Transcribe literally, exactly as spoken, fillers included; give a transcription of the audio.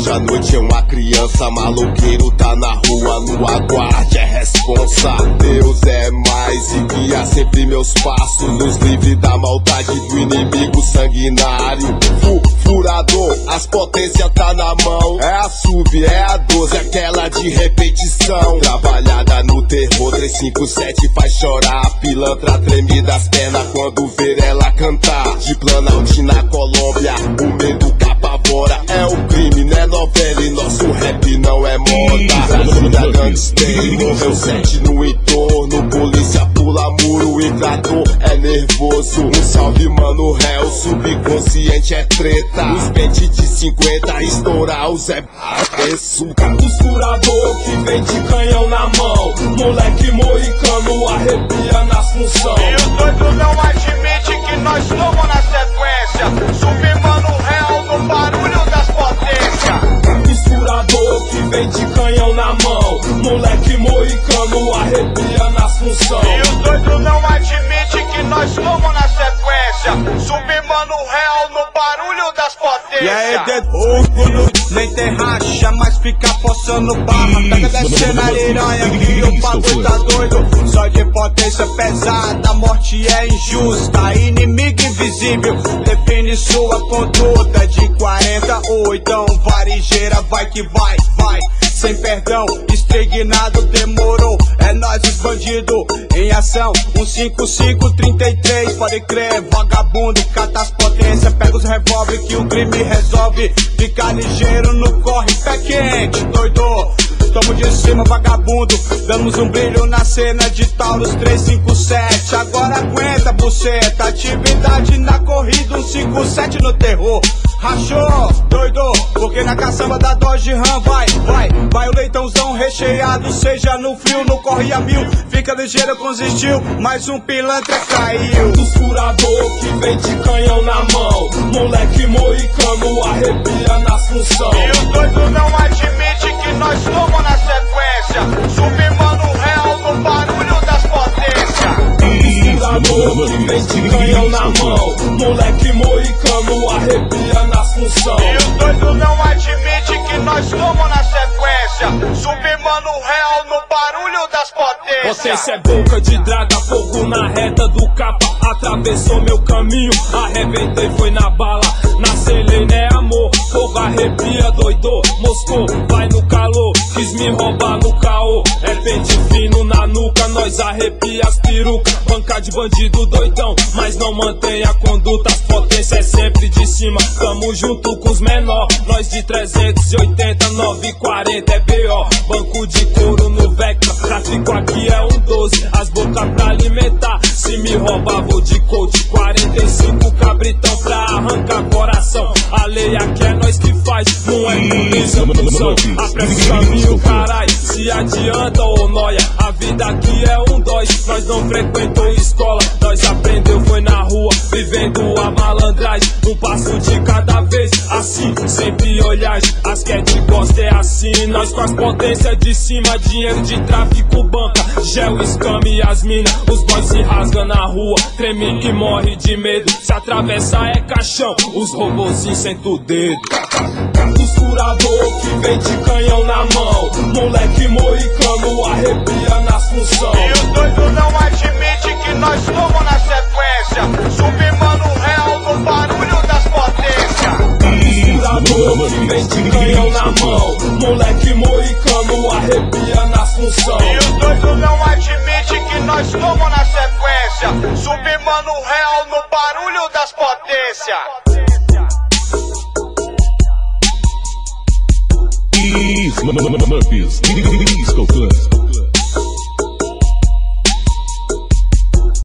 Hoje à noite é uma criança, maloqueiro tá na rua, no aguarde é responsa. Deus é mais e guia sempre meus passos, nos livre da maldade do inimigo sanguinário. Fu Furador, as potências tá na mão. É a sub, é a doze, aquela de repetição. Trabalhada no terror, trezentos e cinquenta e sete faz chorar. A pilantra treme das pernas quando ver ela cantar. De Planalto na Colômbia, o medo que apavora. É o crime, né novela, e nosso rap não é moda. Brasília gangster, morreu sete no entorno. Polícia pula muro, o trator é nervoso. Um salve mano réu, subconsciente é treta. Os pente de cinquenta, estourar o Zé Açúcar. Os furador que vem de canhão na mão. Moleque moicano arrepia nas função. E o doido não admite que nós somos na sequência. Subimando real no barulho das potências. Os furador que vem de canhão na mão. Moleque moicano arrepia nas função. E o doido não admite que nós somos na sequência. Subimando real no barulho das potências. E aí, dedo, nem tem racha, mas fica forçando barra. Pega descendo a aranha que o bagulho tá doido. Só de potência pesada, a morte é injusta. Inimigo invisível define sua conduta. De quarenta ou então varejeira, vai que vai, vai. Sem perdão, estregnado demorou. É nós os bandidos em ação. um cinco cinco trinta e três, pode crer, vagabundo, cata as potências. Pega os revólver que o crime resolve. Fica ligeiro no corre, pé quente, doido. Tamo de cima, vagabundo. Damos um brilho na cena de Taurus trezentos e cinquenta e sete. Agora aguenta, buceta. Atividade na corrida, um cinco sete no terror. Rachou, doido, porque na caçamba da Dodge Ram vai, vai, vai o leitãozão recheado, seja no frio, no corre a mil. Fica ligeiro com os estilo, mais um pilantra caiu. Os furador que vem de canhão na mão. Moleque moicano arrepia nas função. E o doido não admite que nós somos na sequência. Subimando real no barulho das potências. Os furador que vem de canhão na mão. Moleque moicano arrepia nas função. E o doido não admite que nós somos na sequência. Subimando real no barulho das potências. Potência é boca de draga, fogo na reta do capa. Atravessou meu caminho, arrebentei, foi na bala. Na celei, né amor, fogo arrepia, doido. Moscou, vai no calor, quis me roubar no caô. É pente fino na nuca, nós arrepia as perucas. Banca de bandido doidão, mas não mantém a conduta. As potências é sempre de cima, tamo junto com os menor. Nós de trezentos e oitenta, nove e quarenta é B O. Banco de couro no Vectra, tráfico aqui é um doze. As bocas pra alimentar, se me roubar vou de coach. Quarenta e cinco cabritão pra arrancar coração. A lei aqui é nós que faz, não é polícia, função. Apressa o caminho, carai, se adianta ou noia. A vida aqui é um dóis, nós não frequentou escola. Nós aprendeu foi na rua, vivendo a malandragem. Um passo de cada vez, assim, sempre olhagem. As que é de gosta é assim, nós com as potências de cima. Dinheiro de tráfico, banca, gel, escame e as mina. Os boys se rasgam na rua, treme que morre de medo. Se atravessar é caixão, os robozinhos sentam o dedo. Os furador que vem de canhão na mão. Moleque moicano arrepia nas função. E o doido não admite que nós somos na sequência. Subimando real no barulho das potências. Furador que vem de canhão na mão. Moleque moicano arrepia nas função. E o doido não admite que nós somos na sequência. Subimando real no barulho das potências. Is Muffins, Disco Club.